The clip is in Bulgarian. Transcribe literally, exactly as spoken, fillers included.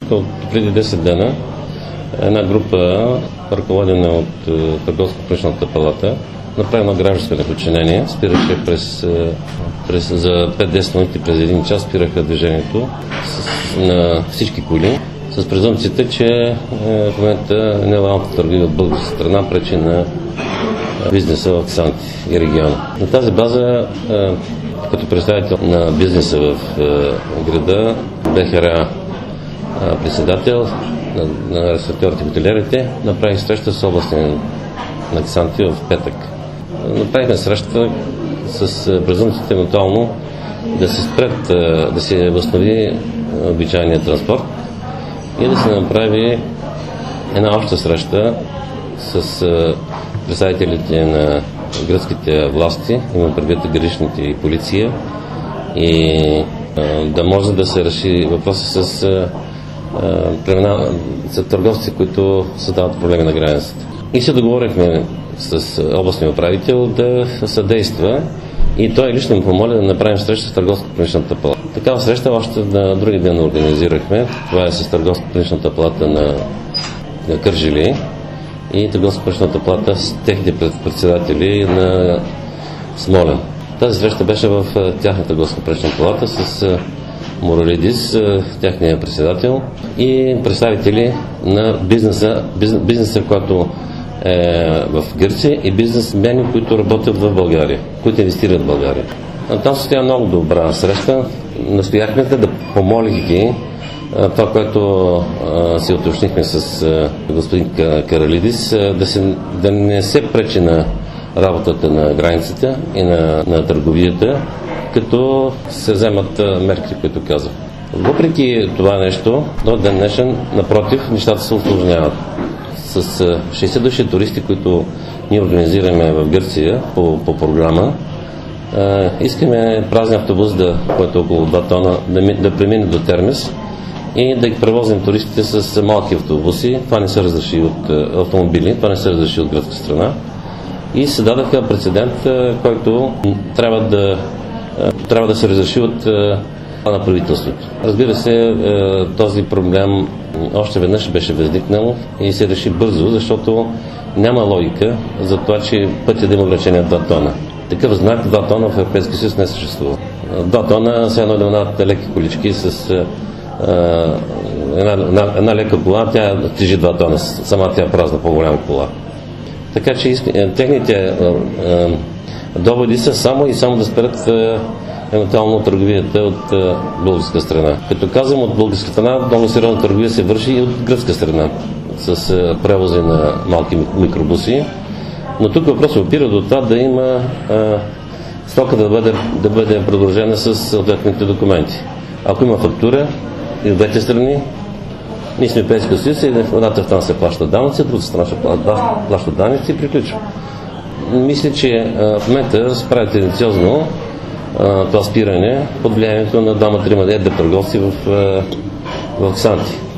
от преди десет дена една група, ръководена от Търговско-промишлената палата, направи едно гражданско неподчинение. Спираше през, през, за пет-десет минути през един час спираха движението с, на всички коли с презумпцията, че е, в момента нелегалната търговия от българска страна пречи на бизнеса в Ксанти и региона. На тази база, е, като представител на бизнеса в е, града, БХРА е, председател на, на ресторантьорите и хотелиерите, направих среща с областния на Ксанти в петък. Направихме среща с презумпцията евентуално да се спрет, да се възстанови обичайния транспорт и да се направи една обща среща с представителите на гръцките власти, имам предвид граничните и полиция, и да може да се реши въпроса с, с търговци, които създават проблеми на границата. И се договорихме с областния управител да съдейства и той лично ми помоли да направим среща с Търговско-промишлената палата. Такава среща още на други ден организирахме. Това е с Търговско-промишлената палата на, на Кърджали и Търговско-промишлената палата с техните председатели на Смолен. Тази среща беше в тяхната Търговско-промишлената палата с Моралидис, тяхния председател, и представители на бизнеса, бизнес, бизнеса, който е в Гърция, и бизнесмени, които работят в България, които инвестират в България. Там се стоя много добра среща. Настояхме да помолих ги това, което а, си уточнихме с а, господин Каралидис, а, да, се, да не се пречи на работата на границата и на, на търговията, като се вземат а, мерки, които казах. Въпреки това нещо, до ден днешен, напротив, нещата се усложняват. С шейсет души туристи, които ние организираме в Гърция по, по програма, е, искаме празен автобус, да, който е около два тона, да, да премине до Термес и да ги превозим туристите с малки автобуси. Това не се разреши от автомобили, това не се разреши от гръцка страна. И се дадаха прецедент, който трябва да, трябва да се разреши от на правителството. Разбира се, този проблем още веднъж беше възникнал и се реши бързо, защото няма логика за това, че пътя да има ограничение два тона. Такъв знак два тона в Европейския съюз не съществува. два тона са едно да имат леки колички с а, една, една, една лека кола, тя тежи два тона, сама тя е празна, по-голяма кола. Така че техните а, а, доводи са само и само да спрат а, евентуално търговията от а, българска страна. Като казвам от българска страна, много сериозна търговия се върши и от гръцка страна с а, превози на малки микробуси. Но тук въпрос опира до това да има а, стока да бъде, да бъде продължена с съответните документи. Ако има фактура и от двете страни, ние сме Европейския съюз и едната страна се плаща данъци, другата страна се плаща данъци и приключва. Мисля, че а, в момента се прави тенденциозно това спиране под влиянието на двама-трима едри търговци в, в Ксанти.